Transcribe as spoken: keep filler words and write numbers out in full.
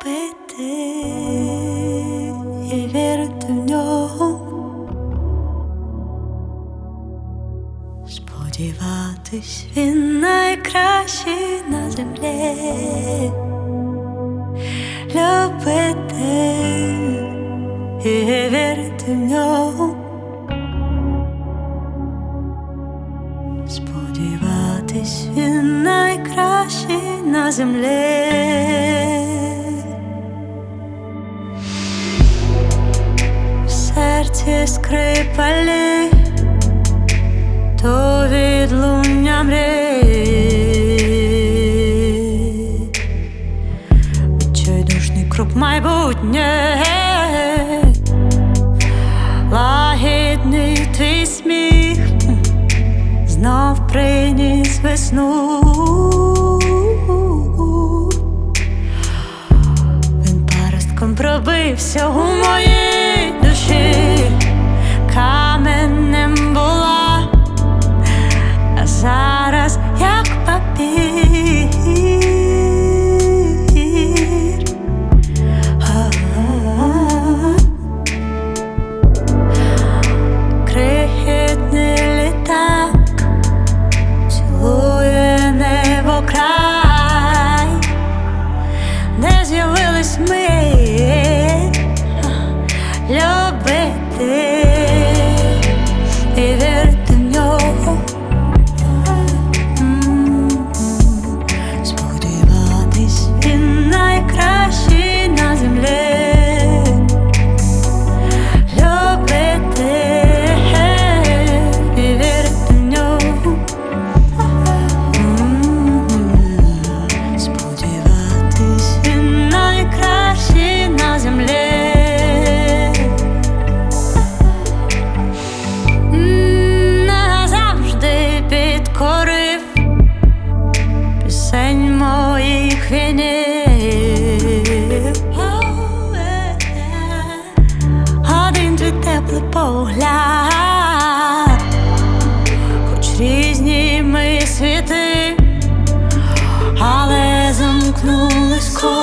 любити і вірити в нього, сподіватись, він найкращий на землі. Любити і вірити в нього, сподіватись, він найкращий на землі. В серці скрипалі, то відлуння мрій, відчайдушний крок майбутнє, лагідний твій сміх знов приніс весну. Він паростком пробився у моїй душі, каменем була, а зараз як папір. Крихітний літак цілує небо край, де з'явились ми любити і вірити в нього, сподіватись, він найкращий на землі. Пісень моїх вінів, один твій теплий погляд, хоч різні ми світи, але замкнулись.